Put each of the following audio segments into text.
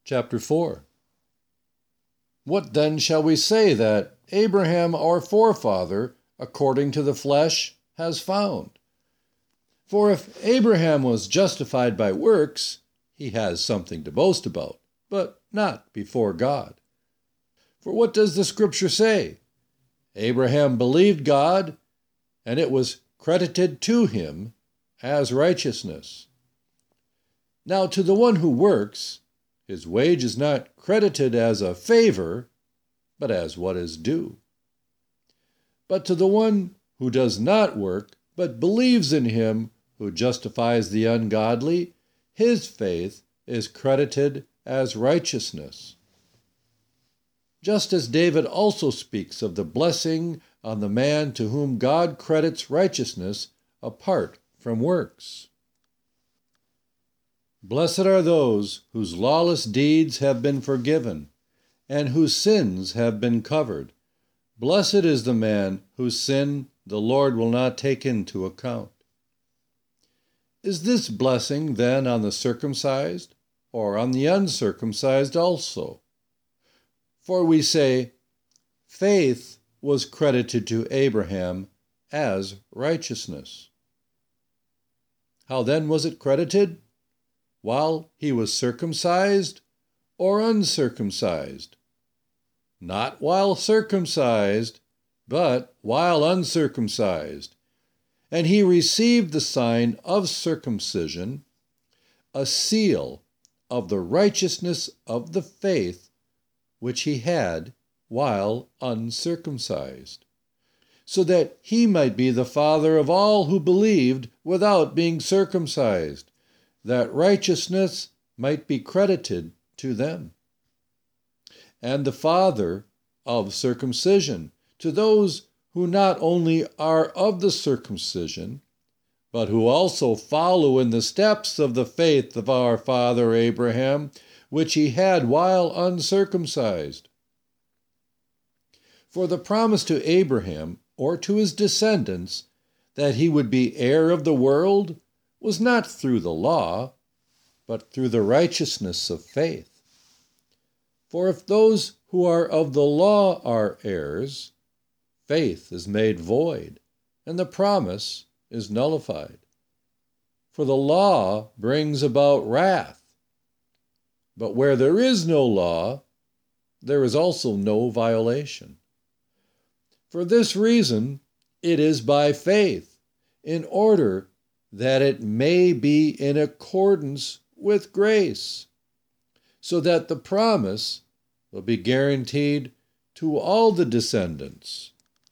Chapter 4. What then shall we say that Abraham our forefather, according to the flesh, has found? For if Abraham was justified by works, he has something to boast about, but not before God. For what does the Scripture say? Abraham believed God, and it was credited to him as righteousness. Now to the one who works, his wage is not credited as a favor, but as what is due. But to the one who does not work, but believes in him who justifies the ungodly, his faith is credited as righteousness. Just as David also speaks of the blessing on the man to whom God credits righteousness apart from works. Blessed are those whose lawless deeds have been forgiven, and whose sins have been covered. Blessed is the man whose sin the Lord will not take into account. Is this blessing then on the circumcised, or on the uncircumcised also? For we say, faith was credited to Abraham as righteousness. How then was it credited? While he was circumcised or uncircumcised? Not while circumcised, but while uncircumcised. And he received the sign of circumcision, a seal of the righteousness of the faith which he had while uncircumcised, so that he might be the father of all who believed without being circumcised, that righteousness might be credited to them, and the father of circumcision to those who not only are of the circumcision, but who also follow in the steps of the faith of our father Abraham, which he had while uncircumcised. For the promise to Abraham, or to his descendants, that he would be heir of the world, was not through the law, but through the righteousness of faith. For if those who are of the law are heirs, faith is made void, and the promise is nullified. For the law brings about wrath. But where there is no law, there is also no violation. For this reason, it is by faith, in order that it may be in accordance with grace, so that the promise will be guaranteed to all the descendants,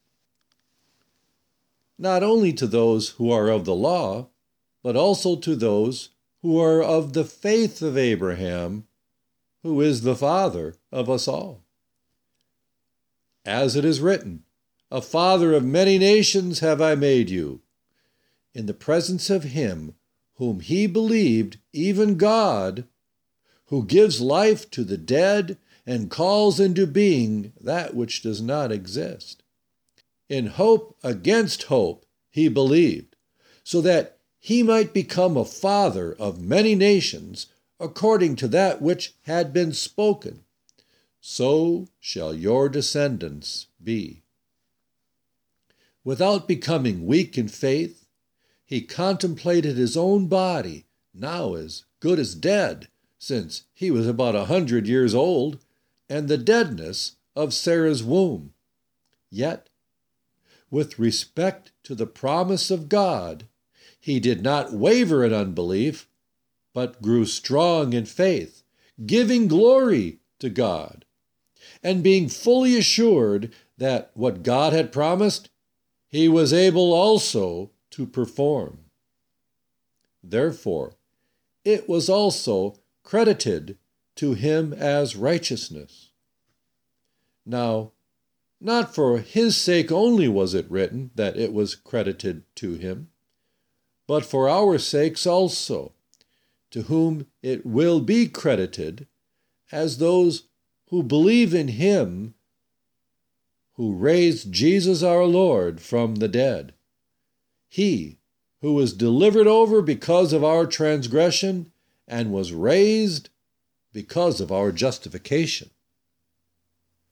not only to those who are of the law, but also to those who are of the faith of Abraham, who is the father of us all. As it is written, "A father of many nations have I made you," in the presence of him whom he believed, even God, who gives life to the dead and calls into being that which does not exist. In hope against hope he believed, so that he might become a father of many nations, according to that which had been spoken. So shall your descendants be. Without becoming weak in faith, he contemplated his own body, now as good as dead, since he was about 100 years old, and the deadness of Sarah's womb. Yet, with respect to the promise of God, he did not waver in unbelief, but grew strong in faith, giving glory to God, and being fully assured that what God had promised, he was able also to perform. Therefore, it was also credited to him as righteousness. Now, not for his sake only was it written that it was credited to him, but for our sakes also, to whom it will be credited, as those who believe in him who raised Jesus our Lord from the dead. He who was delivered over because of our transgression and was raised because of our justification.